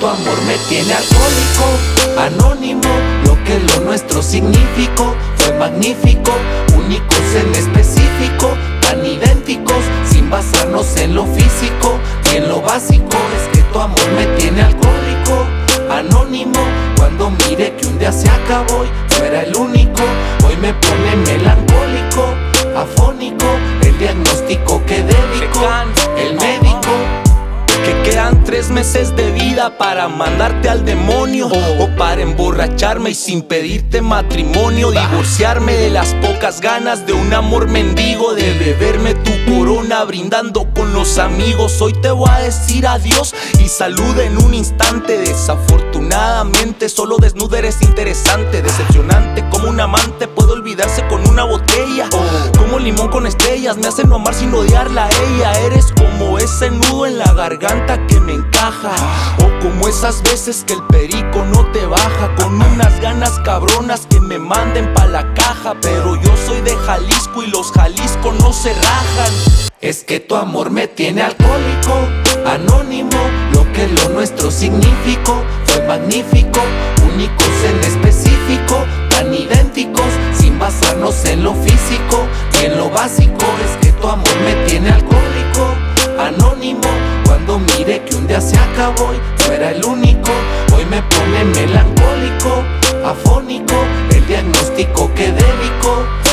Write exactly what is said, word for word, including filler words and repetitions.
tu amor me tiene alcohólico, anónimo. Lo que lo nuestro significó fue magnífico, únicos en específico, tan idénticos, sin basarnos en lo físico y en lo básico. Es que tu amor me tiene alcohólico, anónimo. Cuando mire que un día se acabó y no era el único, hoy me pone melancólico, afónico. El diagnóstico que dedico, el médico. Que quedan tres meses de vida para mandarte al demonio, o para emborracharme y sin pedirte matrimonio, divorciarme de las pocas ganas de un amor mendigo, de beberme tu corona brindando con los amigos. Hoy te voy a decir adiós y salud en un instante. Desafortunadamente solo desnuda eres interesante, decepcionante como un amante puede olvidarse con una botella, como limón con estrellas me hacen no amar sin odiarla a ella. Eres como ese nudo en la garganta que me encaja, o como esas veces que el perico no te baja, con unas ganas cabronas que me manden pa' la caja. Pero yo soy de Jalisco y los Jalisco no se rajan. Es que tu amor me tiene alcohólico, anónimo. Lo que lo nuestro significó fue magnífico, únicos en específico, tan idénticos, sin basarnos en lo físico y en lo básico. Es que tu amor me tiene alcohólico, anónimo. Cuando mire que un día se acabó y no era el único, hoy me pone melancólico, afónico. El diagnóstico que dedico,